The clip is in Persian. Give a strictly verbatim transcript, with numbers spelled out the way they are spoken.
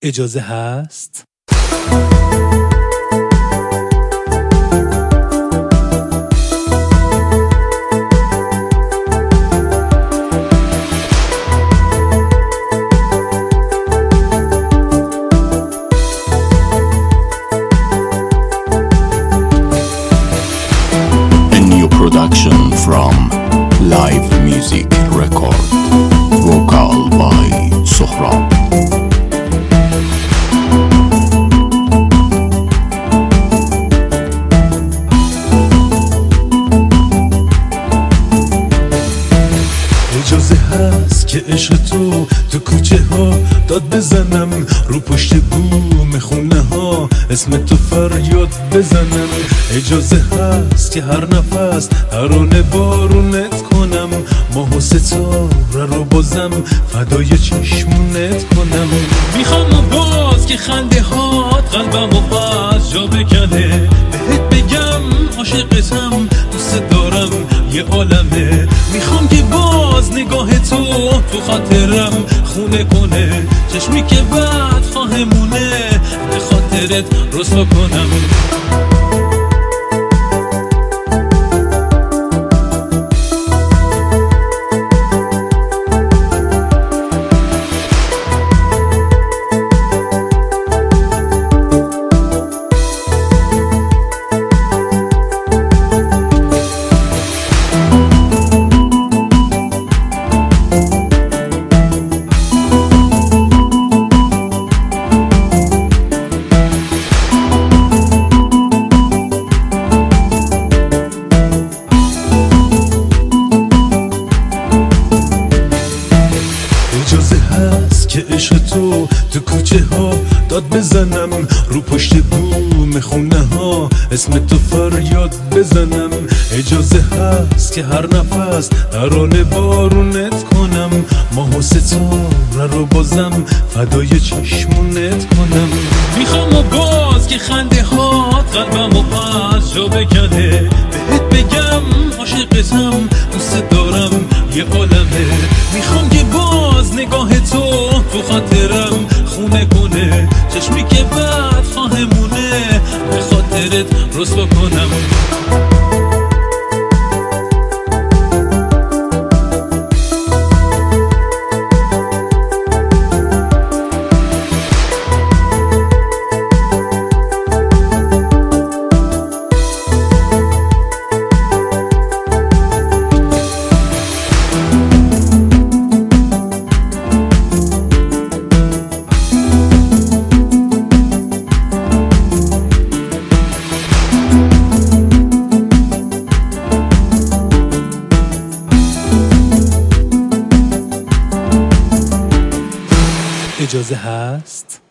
اجازه هست؟ A new production from Live Music Record. Vocal by Sohrab. اجازه هست که عشق تو تو کوچه ها داد بزنم، رو پشت بوم خونه ها اسم تو فریاد بزنم. اجازه هست که هر نفس ترانه بارونت کنم، ماه و ستاره رو بازم فدای چشمونت کنم. میخوام باز که خنده هات قلبم و باز جا بکنه، بهت بگم عاشقتم، دوست دارم یه عالمه. میخوام که باز نگاه تو تو خاطرم خونه کنه، چشمی که بعد خواهمونه به خاطرت رسوا کنم. اجازه هست که عشق تو تو کوچه ها داد بزنم، رو پشت بوم خونه ها اسم تو فریاد بزنم. اجازه هست که هر نفس ترانه بارونت کنم، ماه و ستاره رو بازم فدای چشمونت کنم. میخوام و باز که خنده هات قلبم و پس جا بکنه، بهت بگم عاشقتم، دوست دارم یه عالمه. میخوام که باز نگاه تو تو خاطرم خونه کنه، چشمی که بعد خواهمونه به خاطرت رسوا کنم. اجازه هست؟